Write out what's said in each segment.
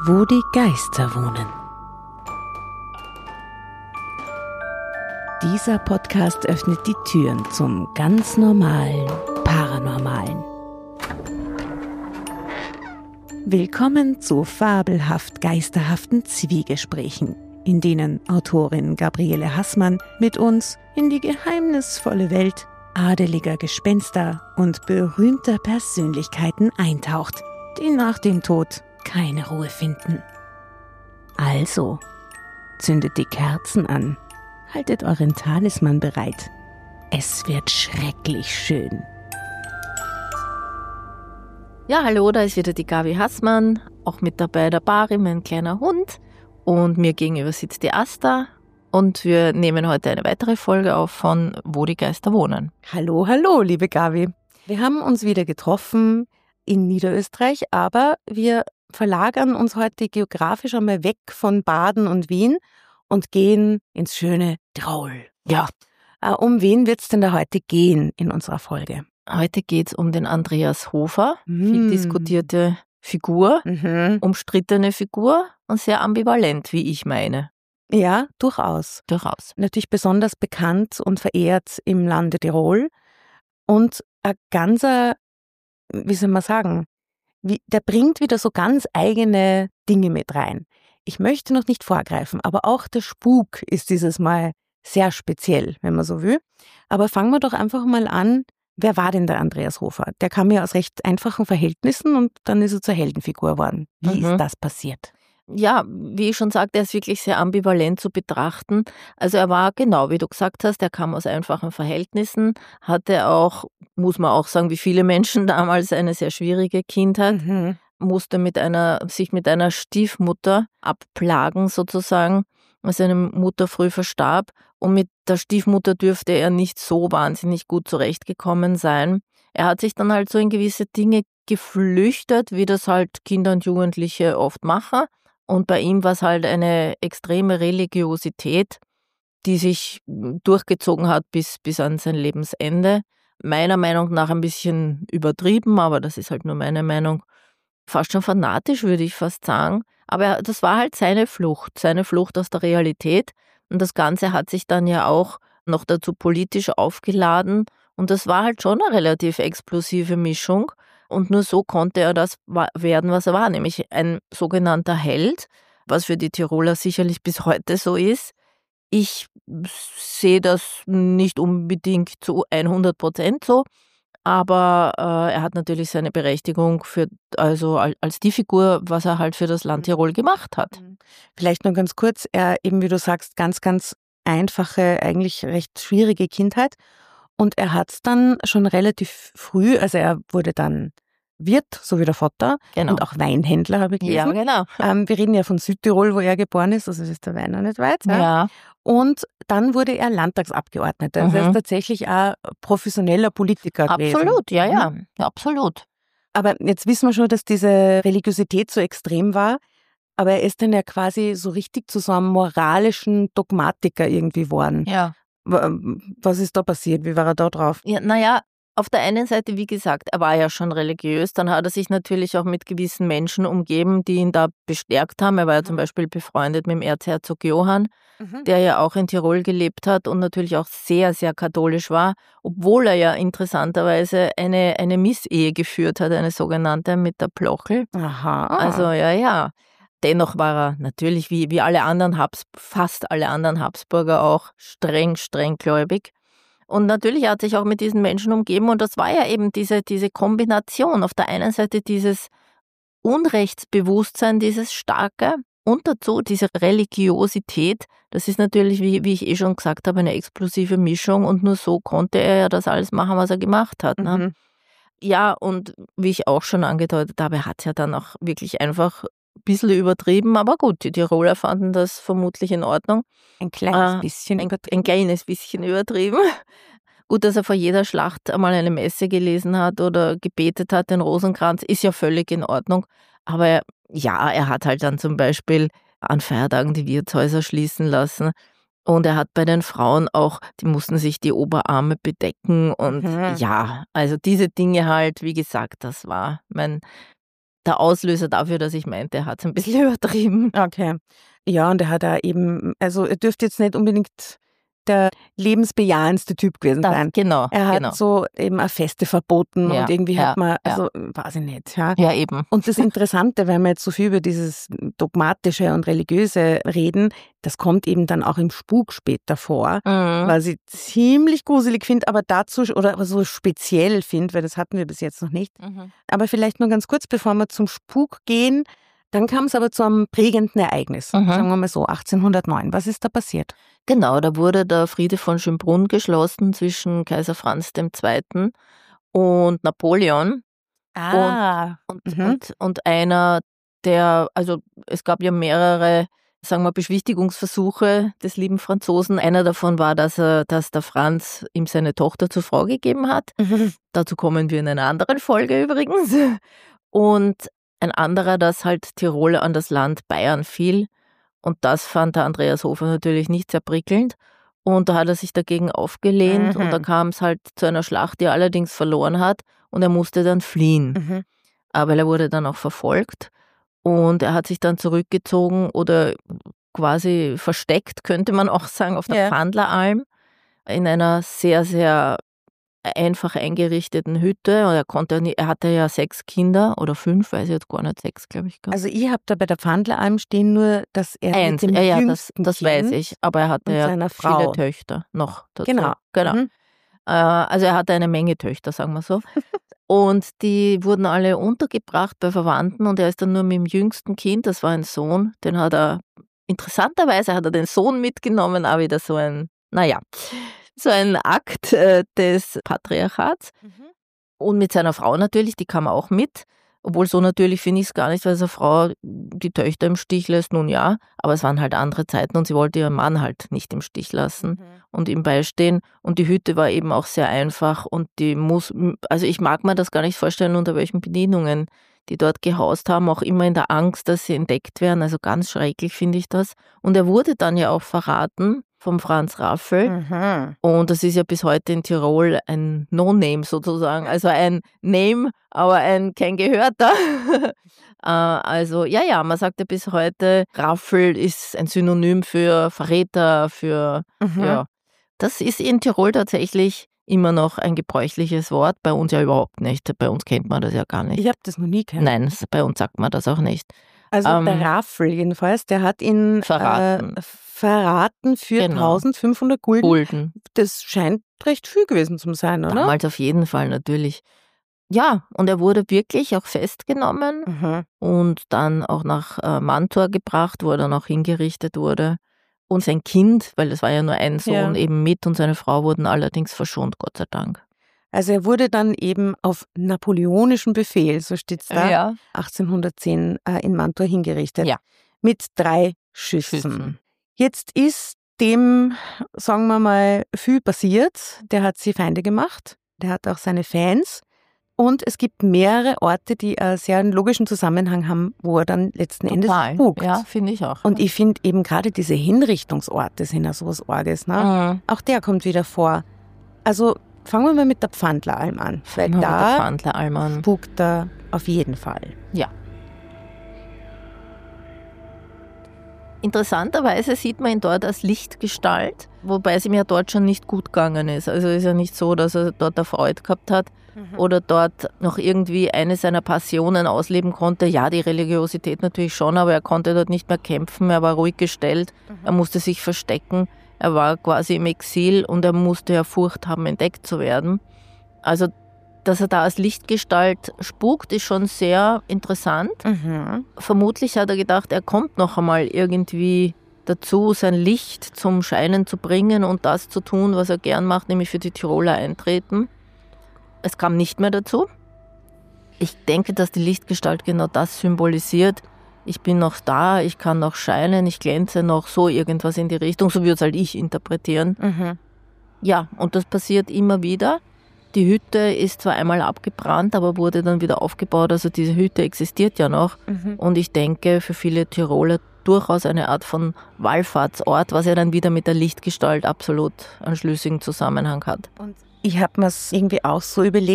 Wo die Geister wohnen. Dieser Podcast öffnet die Türen zum ganz normalen Paranormalen. Willkommen zu fabelhaft geisterhaften Zwiegesprächen, in denen Autorin Gabriele Haßmann mit uns in die geheimnisvolle Welt adeliger Gespenster und berühmter Persönlichkeiten eintaucht, die nach dem Tod keine Ruhe finden. Also, zündet die Kerzen an, haltet euren Talisman bereit. Es wird schrecklich schön. Ja, hallo, da ist wieder die Gabi Haßmann, auch mit dabei der Bari, mein kleiner Hund. Und mir gegenüber sitzt die Asta. Und wir nehmen heute eine weitere Folge auf von Wo die Geister wohnen. Hallo, hallo, liebe Gabi. Wir haben uns wieder getroffen in Niederösterreich, aber wir verlagern uns heute geografisch einmal weg von Baden und Wien und gehen ins schöne Tirol. Ja. Um wen wird es denn da heute gehen in unserer Folge? Heute geht es um den Andreas Hofer, viel diskutierte Figur, umstrittene Figur und sehr ambivalent, wie ich meine. Ja, durchaus. Durchaus. Natürlich besonders bekannt und verehrt im Lande Tirol und ein ganzer, wie soll man sagen, der bringt wieder so ganz eigene Dinge mit rein. Ich möchte noch nicht vorgreifen, aber auch der Spuk ist dieses Mal sehr speziell, wenn man so will. Aber fangen wir doch einfach mal an. Wer war denn der Andreas Hofer? Der kam ja aus recht einfachen Verhältnissen und dann ist er zur Heldenfigur geworden. Wie ist das passiert? Ja, wie ich schon sagte, er ist wirklich sehr ambivalent zu betrachten. Also er war, genau wie du gesagt hast, er kam aus einfachen Verhältnissen, hatte auch, muss man auch sagen, wie viele Menschen damals, eine sehr schwierige Kindheit, musste sich mit einer Stiefmutter abplagen sozusagen, weil seine Mutter früh verstarb. Und mit der Stiefmutter dürfte er nicht so wahnsinnig gut zurechtgekommen sein. Er hat sich dann halt so in gewisse Dinge geflüchtet, wie das halt Kinder und Jugendliche oft machen. Und bei ihm war es halt eine extreme Religiosität, die sich durchgezogen hat bis an sein Lebensende. Meiner Meinung nach ein bisschen übertrieben, aber das ist halt nur meine Meinung. Fast schon fanatisch, würde ich fast sagen. Aber das war halt seine Flucht aus der Realität. Und das Ganze hat sich dann ja auch noch dazu politisch aufgeladen. Und das war halt schon eine relativ explosive Mischung. Und nur so konnte er das werden, was er war, nämlich ein sogenannter Held, was für die Tiroler sicherlich bis heute so ist. Ich sehe das nicht unbedingt zu 100% so, aber er hat natürlich seine Berechtigung also als die Figur, was er halt für das Land Tirol gemacht hat. Vielleicht nur ganz kurz, eben wie du sagst, ganz, ganz einfache, eigentlich recht schwierige Kindheit. Und er hat es dann schon relativ früh, also er wurde dann Wirt, so wie der Vater, Genau. Und auch Weinhändler, habe ich gelesen. Ja, genau. Wir reden ja von Südtirol, wo er geboren ist, also ist der Wein auch nicht weit. Ja. Und dann wurde er Landtagsabgeordneter. Also er ist tatsächlich auch professioneller Politiker gewesen. Absolut, ja, absolut. Aber jetzt wissen wir schon, dass diese Religiosität so extrem war. Aber er ist dann ja quasi so richtig zu so einem moralischen Dogmatiker irgendwie geworden. Ja. Was ist da passiert? Wie war er da drauf? Ja, naja, auf der einen Seite, wie gesagt, er war ja schon religiös, dann hat er sich natürlich auch mit gewissen Menschen umgeben, die ihn da bestärkt haben. Er war ja zum Beispiel befreundet mit dem Erzherzog Johann, der ja auch in Tirol gelebt hat und natürlich auch sehr, sehr katholisch war, obwohl er ja interessanterweise eine Missehe geführt hat, eine sogenannte mit der Plochel. Aha. Also ja. Dennoch war er natürlich wie alle anderen fast alle anderen Habsburger auch streng gläubig. Und natürlich hat er sich auch mit diesen Menschen umgeben und das war ja eben diese Kombination. Auf der einen Seite dieses Unrechtsbewusstsein, dieses starke und dazu diese Religiosität. Das ist natürlich, wie ich schon gesagt habe, eine explosive Mischung und nur so konnte er ja das alles machen, was er gemacht hat. Ne? Ja, und wie ich auch schon angedeutet habe, er hat es ja dann auch wirklich einfach ein bisschen übertrieben, aber gut, die Tiroler fanden das vermutlich in Ordnung. Ein kleines bisschen übertrieben. Ein kleines bisschen übertrieben. Gut, dass er vor jeder Schlacht einmal eine Messe gelesen hat oder gebetet hat, den Rosenkranz, ist ja völlig in Ordnung. Aber er hat halt dann zum Beispiel an Feiertagen die Wirtshäuser schließen lassen. Und er hat bei den Frauen auch, die mussten sich die Oberarme bedecken. Und also diese Dinge halt, wie gesagt, das war der Auslöser dafür, dass ich meinte, er hat es ein bisschen übertrieben. Okay. Ja, und er hat da eben, also er dürfte jetzt nicht unbedingt der lebensbejahendste Typ gewesen sein. Genau. Er hat so eben eine Feste verboten und irgendwie hat man, also weiß ich nicht. Ja, eben. Und das Interessante, weil wir jetzt so viel über dieses Dogmatische und Religiöse reden, das kommt eben dann auch im Spuk später vor, was ich ziemlich gruselig finde, aber dazu, oder so speziell finde, weil das hatten wir bis jetzt noch nicht. Aber vielleicht nur ganz kurz, bevor wir zum Spuk gehen, dann kam es aber zu einem prägenden Ereignis, sagen wir mal so, 1809. Was ist da passiert? Genau, da wurde der Friede von Schönbrunn geschlossen zwischen Kaiser Franz II. Und Napoleon. Und einer der, also es gab ja mehrere, sagen wir, Beschwichtigungsversuche des lieben Franzosen. Einer davon war, dass der Franz ihm seine Tochter zur Frau gegeben hat. Dazu kommen wir in einer anderen Folge übrigens. Und ein anderer, dass halt Tirol an das Land Bayern fiel. Und das fand der Andreas Hofer natürlich nicht sehr prickelnd. Und da hat er sich dagegen aufgelehnt und da kam es halt zu einer Schlacht, die er allerdings verloren hat und er musste dann fliehen. Aber er wurde dann auch verfolgt und er hat sich dann zurückgezogen oder quasi versteckt, könnte man auch sagen, auf der Pfandleralm in einer sehr, sehr einfach eingerichteten Hütte. Und er hatte ja 6 Kinder oder 5, weiß ich jetzt gar nicht, 6 glaube ich. Also ich habe da bei der Pfandleralm stehen nur, dass er mit dem jüngsten das weiß ich, aber er hatte ja viele Töchter noch dazu. Genau. Also er hatte eine Menge Töchter, sagen wir so. Und die wurden alle untergebracht bei Verwandten und er ist dann nur mit dem jüngsten Kind, das war ein Sohn, interessanterweise hat er den Sohn mitgenommen, auch wieder so ein Akt des Patriarchats. Und mit seiner Frau natürlich, die kam auch mit. Obwohl so natürlich finde ich es gar nicht, weil seine Frau die Töchter im Stich lässt, nun ja. Aber es waren halt andere Zeiten und sie wollte ihren Mann halt nicht im Stich lassen und ihm beistehen. Und die Hütte war eben auch sehr einfach und also ich mag mir das gar nicht vorstellen, unter welchen Bedingungen die dort gehaust haben, auch immer in der Angst, dass sie entdeckt werden. Also ganz schrecklich finde ich das. Und er wurde dann ja auch verraten vom Franz Raffel. Und das ist ja bis heute in Tirol ein No-Name sozusagen. Also ein Name, aber kein Gehörter. Also man sagt ja bis heute, Raffel ist ein Synonym für Verräter, Das ist in Tirol tatsächlich immer noch ein gebräuchliches Wort, bei uns ja überhaupt nicht. Bei uns kennt man das ja gar nicht. Ich habe das noch nie gehört. Nein, bei uns sagt man das auch nicht. Also der Raffel jedenfalls, der hat ihn verraten für 1500 Gulden. Das scheint recht viel gewesen zu sein, oder? Damals auf jeden Fall natürlich. Ja, und er wurde wirklich auch festgenommen und dann auch nach Mantua gebracht, wo er dann auch hingerichtet wurde. Und sein Kind, weil das war ja nur ein Sohn, eben mit und seine Frau wurden allerdings verschont, Gott sei Dank. Also er wurde dann eben auf napoleonischen Befehl, so steht es da, 1810 in Mantua hingerichtet. Ja. Mit 3 Schüssen. Jetzt ist dem, sagen wir mal, viel passiert. Der hat sie Feinde gemacht, der hat auch seine Fans. Und es gibt mehrere Orte, die einen sehr logischen Zusammenhang haben, wo er dann letzten Endes spukt. Ja, finde ich auch. Und ich finde eben gerade diese Hinrichtungsorte sind ja sowas Orges. Ne? Auch der kommt wieder vor. Also fangen wir mal mit der Pfandleralm an. Weil da spukt er auf jeden Fall. Ja. Interessanterweise sieht man ihn dort als Lichtgestalt, wobei es ihm ja dort schon nicht gut gegangen ist. Also es ist ja nicht so, dass er dort eine Freude gehabt hat oder dort noch irgendwie eine seiner Passionen ausleben konnte. Ja, die Religiosität natürlich schon, aber er konnte dort nicht mehr kämpfen, er war ruhig gestellt, er musste sich verstecken, er war quasi im Exil und er musste ja Furcht haben, entdeckt zu werden. Also dass er da als Lichtgestalt spukt, ist schon sehr interessant. Vermutlich hat er gedacht, er kommt noch einmal irgendwie dazu, sein Licht zum Scheinen zu bringen und das zu tun, was er gern macht, nämlich für die Tiroler eintreten. Es kam nicht mehr dazu. Ich denke, dass die Lichtgestalt genau das symbolisiert. Ich bin noch da, ich kann noch scheinen, ich glänze noch, so irgendwas in die Richtung, so würde es halt ich interpretieren. Ja, und das passiert immer wieder. Die Hütte ist zwar einmal abgebrannt, aber wurde dann wieder aufgebaut. Also diese Hütte existiert ja noch. Und ich denke, für viele Tiroler durchaus eine Art von Wallfahrtsort, was ja dann wieder mit der Lichtgestalt absolut einen schlüssigen Zusammenhang hat. Und ich habe mir es irgendwie auch so überlegt,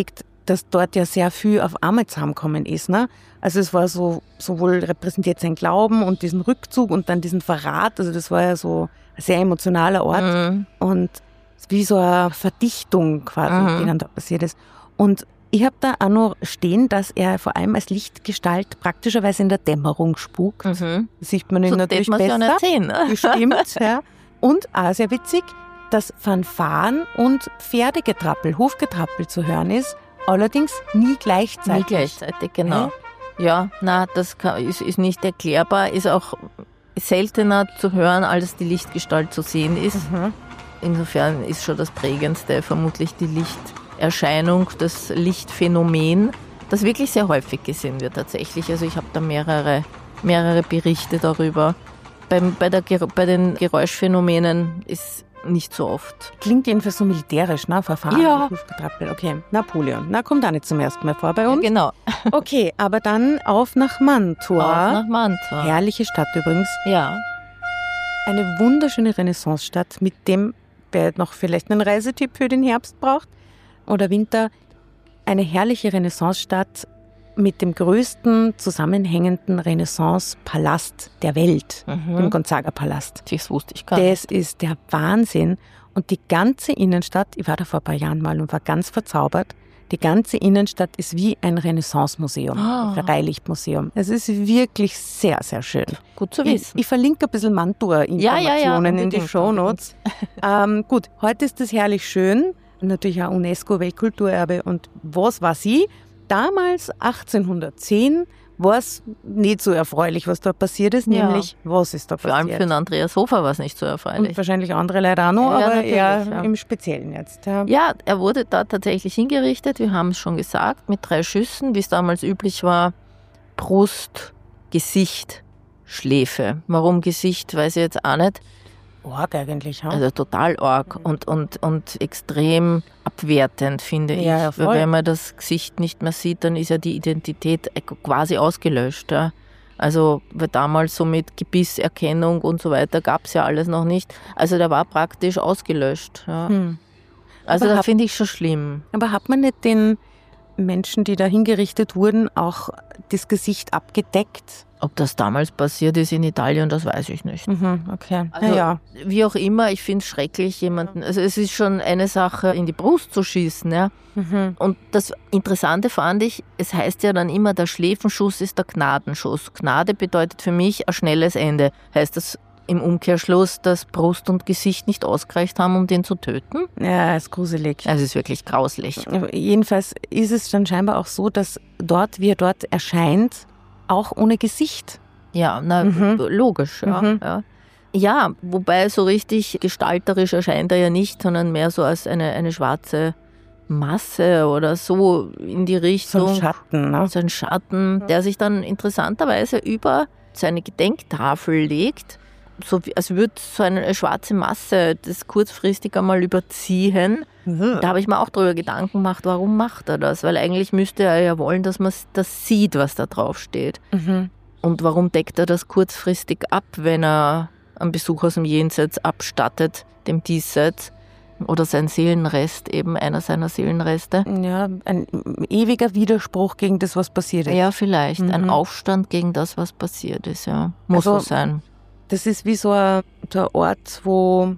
dass dort ja sehr viel auf einmal zusammengekommen ist. Ne? Also es war so, sowohl repräsentiert sein Glauben und diesen Rückzug und dann diesen Verrat. Also das war ja so ein sehr emotionaler Ort und wie so eine Verdichtung quasi, die dann da passiert ist. Und ich habe da auch noch stehen, dass er vor allem als Lichtgestalt praktischerweise in der Dämmerung spukt. Das sieht man ihn So natürlich tät man's besser. ja nicht sehen, ne? Bestimmt, ja. Und auch sehr witzig, dass Fanfaren und Pferdegetrappel, Hufgetrappel zu hören ist, allerdings nie gleichzeitig. Nie gleichzeitig, genau. Ja, das ist nicht erklärbar, ist auch seltener zu hören, als die Lichtgestalt zu sehen ist. Insofern ist schon das Prägendste vermutlich die Lichterscheinung, das Lichtphänomen, das wirklich sehr häufig gesehen wird tatsächlich. Also ich habe da mehrere Berichte darüber. Bei den Geräuschphänomenen ist nicht so oft. Klingt jedenfalls so militärisch, ne? Verfahren, Ja. Hufgetrappel. Okay, Napoleon. Na, kommt auch nicht zum ersten Mal vor bei uns. Genau. Okay, aber dann auf nach Mantua. Auch nach Mantua. Herrliche Stadt übrigens. Ja. Eine wunderschöne Renaissance-Stadt, mit dem, wer noch vielleicht einen Reisetipp für den Herbst braucht oder Winter, eine herrliche Renaissance-Stadt mit dem größten zusammenhängenden Renaissance-Palast der Welt, dem Gonzaga-Palast. Das wusste ich gar nicht. Das ist der Wahnsinn. Und die ganze Innenstadt, ich war da vor ein paar Jahren mal und war ganz verzaubert, die ganze Innenstadt ist wie ein Renaissance-Museum, ein Freilichtmuseum. Es ist wirklich sehr, sehr schön. Gut zu wissen. Ich verlinke ein bisschen Mantua-Informationen in die unbedingt, Shownotes. Gut, heute ist es herrlich schön. Natürlich auch UNESCO-Weltkulturerbe. Und was war sie? Damals, 1810, war es nicht so erfreulich, was da passiert ist. Nämlich, was ist da Vor allem passiert? für den Andreas Hofer war es nicht so Und erfreulich. wahrscheinlich andere leider auch noch, Ja, aber natürlich, eher ja. im Speziellen jetzt. Ja. Ja, er wurde da tatsächlich hingerichtet, wir haben es schon gesagt, mit 3 Schüssen, wie es damals üblich war. Brust, Gesicht, Schläfe. Warum Gesicht, weiß ich jetzt auch nicht. Arg eigentlich, ha? Also total arg und extrem abwertend, finde ich. Ja, voll. Weil wenn man das Gesicht nicht mehr sieht, dann ist ja die Identität quasi ausgelöscht. Ja. Also weil damals so mit Gebisserkennung und so weiter gab es ja alles noch nicht. Also der war praktisch ausgelöscht. Ja. Also Aber das finde ich schon schlimm. Aber hat man nicht den Menschen, die da hingerichtet wurden, auch das Gesicht abgedeckt? Ob das damals passiert ist in Italien, das weiß ich nicht. Okay. Also, ja. Wie auch immer, ich finde es schrecklich, jemanden, also es ist schon eine Sache, in die Brust zu schießen, ja. Und das Interessante fand ich, es heißt ja dann immer, der Schläfenschuss ist der Gnadenschuss. Gnade bedeutet für mich ein schnelles Ende. Heißt das im Umkehrschluss, dass Brust und Gesicht nicht ausgereicht haben, um den zu töten? Ja, ist gruselig. Also es ist wirklich grauslich. Jedenfalls ist es dann scheinbar auch so, dass dort, wie er dort erscheint, auch ohne Gesicht. Ja, logisch. Ja. Ja, wobei so richtig gestalterisch erscheint er ja nicht, sondern mehr so als eine schwarze Masse oder so in die Richtung. So ein Schatten, ne? So ein Schatten, der sich dann interessanterweise über seine Gedenktafel legt, so wie, als würde so eine schwarze Masse das kurzfristig einmal überziehen. Da habe ich mir auch darüber Gedanken gemacht, warum macht er das? Weil eigentlich müsste er ja wollen, dass man das sieht, was da drauf steht. Und warum deckt er das kurzfristig ab, wenn er einen Besuch aus dem Jenseits abstattet, dem Diesseits? Oder sein Seelenrest, eben einer seiner Seelenreste? Ja, ein ewiger Widerspruch gegen das, was passiert ist. Ja, vielleicht. Ein Aufstand gegen das, was passiert ist, ja. Muss so sein. Das ist wie so ein Ort, wo,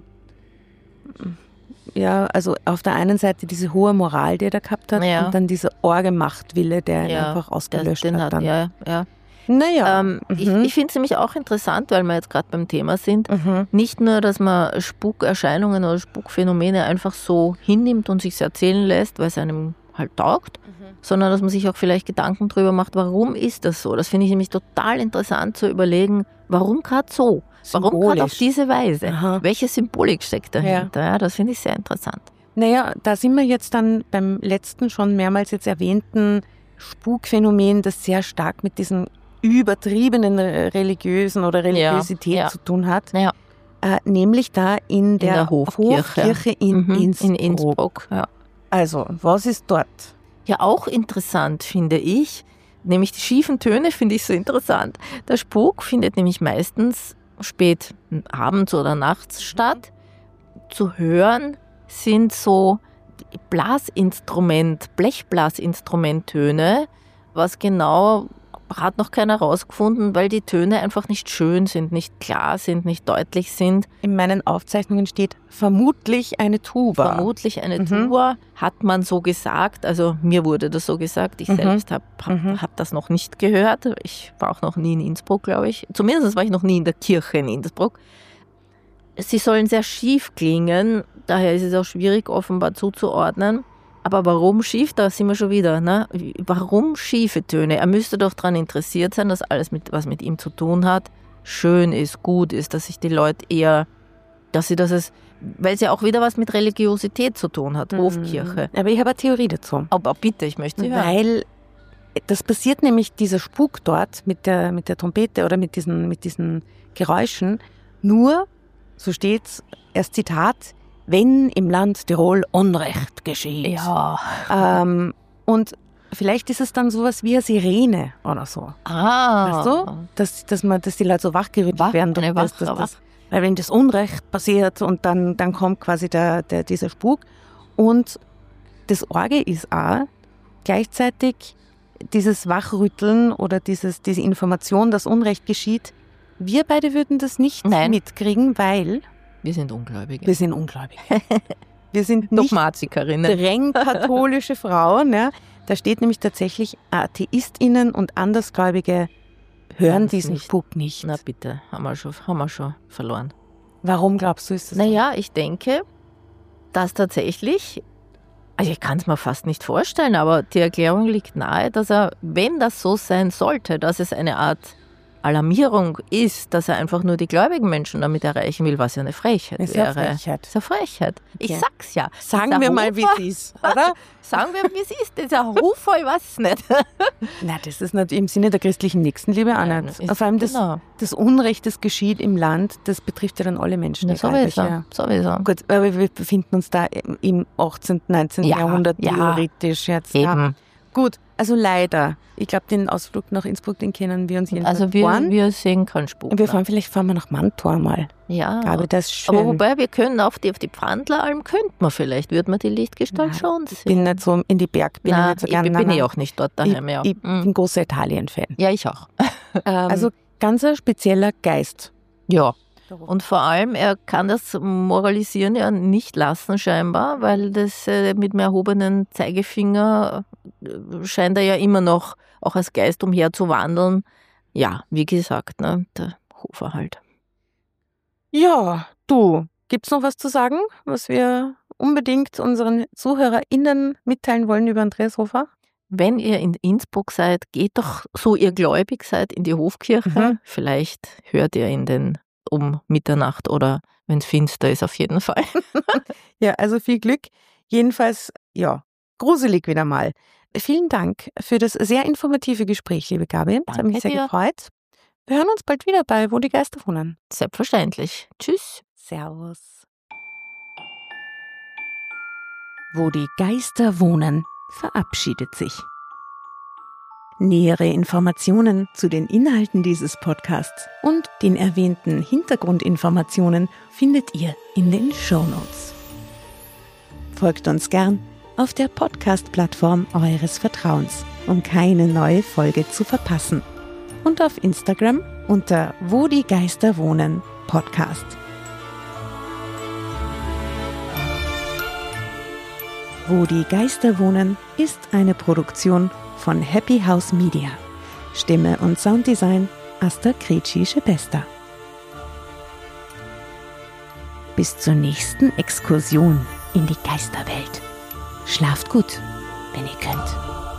ja, also auf der einen Seite diese hohe Moral, die er da gehabt hat, und dann dieser arge Machtwille, der ihn einfach ausgelöscht hat. Dann. Ja. Naja. Ich finde es nämlich auch interessant, weil wir jetzt gerade beim Thema sind, nicht nur, dass man Spukerscheinungen oder Spukphänomene einfach so hinnimmt und sich erzählen lässt, weil es einem halt taugt, sondern dass man sich auch vielleicht Gedanken darüber macht, warum ist das so? Das finde ich nämlich total interessant zu überlegen, warum gerade so? Warum gerade auf diese Weise? Welche Symbolik steckt dahinter? Ja, das finde ich sehr interessant. Naja, da sind wir jetzt dann beim letzten schon mehrmals jetzt erwähnten Spukphänomen, das sehr stark mit diesem übertriebenen religiösen oder Religiosität zu tun hat. Ja. Nämlich da in der Hofkirche in Innsbruck. In Innsbruck, ja. Also, was ist dort? Ja, auch interessant finde ich, nämlich die schiefen Töne finde ich so interessant. Der Spuk findet nämlich meistens spät abends oder nachts statt. Zu hören sind so Blechblasinstrumenttöne, was genau hat noch keiner herausgefunden, weil die Töne einfach nicht schön sind, nicht klar sind, nicht deutlich sind. In meinen Aufzeichnungen steht vermutlich eine Tuba. Vermutlich eine Tuba, hat man so gesagt. Also mir wurde das so gesagt. Ich selbst hab das noch nicht gehört. Ich war auch noch nie in Innsbruck, glaube ich. Zumindest war ich noch nie in der Kirche in Innsbruck. Sie sollen sehr schief klingen, daher ist es auch schwierig offenbar zuzuordnen. Aber warum schief? Da sind wir schon wieder. Ne? Warum schiefe Töne? Er müsste doch daran interessiert sein, dass alles, was mit ihm zu tun hat, schön ist, gut ist, dass sich die Leute eher, weil es ja auch wieder was mit Religiosität zu tun hat, Hofkirche. Aber ich habe eine Theorie dazu. Aber bitte, ich möchte hören. Weil das passiert nämlich, dieser Spuk dort mit der Trompete oder mit diesen Geräuschen, nur, so steht's, erst Zitat, wenn im Land Tirol Unrecht geschieht. Ja. Und vielleicht ist es dann sowas wie eine Sirene oder so. Weißt du? Dass die Leute so wachgerüttelt werden. Weil wenn das Unrecht passiert und dann kommt quasi dieser Spuk. Und das Orge ist auch gleichzeitig dieses Wachrütteln oder diese Information, dass Unrecht geschieht. Wir beide würden das nicht mitkriegen, weil wir sind Ungläubige. Wir sind nicht Dogmatikerinnen. Streng katholische Frauen. Ja. Da steht nämlich tatsächlich, AtheistInnen und Andersgläubige hören diesen Spuk nicht. Na bitte, haben wir schon verloren. Warum glaubst du, ist das so? Naja, ich denke, dass tatsächlich, also ich kann es mir fast nicht vorstellen, aber die Erklärung liegt nahe, dass wenn das so sein sollte, dass es eine Art Alarmierung ist, dass er einfach nur die gläubigen Menschen damit erreichen will, was ja eine Frechheit wäre. Ist eine Frechheit. Ich sag's ja. Sagen wir mal, wie es ist, oder? Sagen wir, wie es ist. Dieser Rufer, ich weiß es nicht. Nein, das ist nicht im Sinne der christlichen Nächstenliebe auch nicht. Vor allem das Unrecht, das geschieht im Land, das betrifft ja dann alle Menschen. Ja, sowieso. Gut, aber wir befinden uns da im 18., 19. Jahrhundert theoretisch jetzt. Eben. Ja. Gut, also leider. Ich glaube, den Ausflug nach Innsbruck, den kennen wir uns jedenfalls. Also wir sehen keinen Spuk. Vielleicht fahren wir nach Mantua mal. Ja. Aber das ist schön. Aber wobei, wir können auf die Pfandleralm, könnten wir vielleicht, würde man die Lichtgestalt schon sehen. Ich bin nicht so in die Bergbahn. Ich bin auch nicht dort daheim. Ich bin großer Italien-Fan. Ja, ich auch. Also ganz ein spezieller Geist. Ja. Und vor allem, er kann das Moralisieren ja nicht lassen scheinbar, weil das mit dem erhobenen Zeigefinger scheint er ja immer noch auch als Geist umher zu wandeln. Ja, wie gesagt, ne, der Hofer halt. Ja, du, gibt's noch was zu sagen, was wir unbedingt unseren ZuhörerInnen mitteilen wollen über Andreas Hofer? Wenn ihr in Innsbruck seid, geht doch, so ihr gläubig seid, in die Hofkirche. Vielleicht hört ihr ihn um Mitternacht oder wenn es finster ist, auf jeden Fall. Ja, also viel Glück. Jedenfalls, ja, gruselig wieder mal. Vielen Dank für das sehr informative Gespräch, liebe Gabi. Das hat mich sehr gefreut. Wir hören uns bald wieder bei Wo die Geister wohnen. Selbstverständlich. Tschüss. Servus. Wo die Geister wohnen, verabschiedet sich. Nähere Informationen zu den Inhalten dieses Podcasts und den erwähnten Hintergrundinformationen findet ihr in den Shownotes. Folgt uns gern auf der Podcast-Plattform eures Vertrauens, um keine neue Folge zu verpassen. Und auf Instagram unter Wo die Geister wohnen Podcast. Wo die Geister wohnen ist eine Produktion von Happy House Media. Stimme und Sounddesign Asta Krejci-Schepesta. Bis zur nächsten Exkursion in die Geisterwelt. Schlaft gut, wenn ihr könnt.